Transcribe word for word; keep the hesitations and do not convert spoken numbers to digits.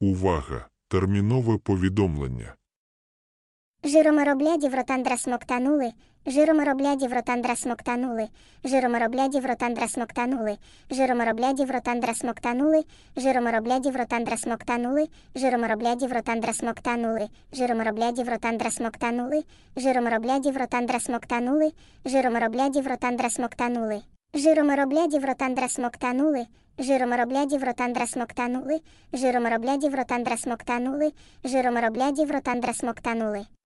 Увага! Термінове повідомлення. Жиромороблядів ротандра смоктанули, жиромороблядів ротандра смоктанули, жиромороблядів ротандра смоктанули, жиромороблядів ротандра смоктанули, жиромороблядів ротандра смоктанули, жиромороблядів ротандра смоктанули, жиромороблядів ротандра смоктанули, жиромороблядів ротандра смоктанули, жиромороблядів ротандра смоктанули, жиромороблядів ротандра смоктанули, жиромороблядів ротандра смоктанули, жиромороблядів ротандра смоктанули, жиромороблядів ротандра смоктанули.